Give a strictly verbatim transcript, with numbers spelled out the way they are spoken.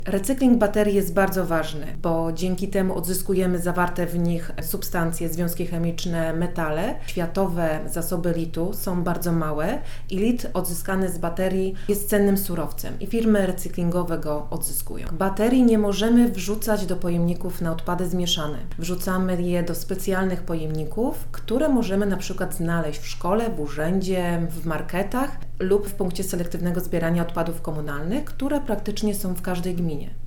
Recykling baterii jest bardzo ważny, bo dzięki temu odzyskujemy zawarte w nich substancje, związki chemiczne, metale. Światowe zasoby litu są bardzo małe i lit odzyskany z baterii jest cennym surowcem i firmy recyklingowe go odzyskują. Baterii nie możemy wrzucać do pojemników na odpady zmieszane. Wrzucamy je do specjalnych pojemników, które możemy na przykład znaleźć w szkole, w urzędzie, w marketach lub w punkcie selektywnego zbierania odpadów komunalnych, które praktycznie są w każdej gminie.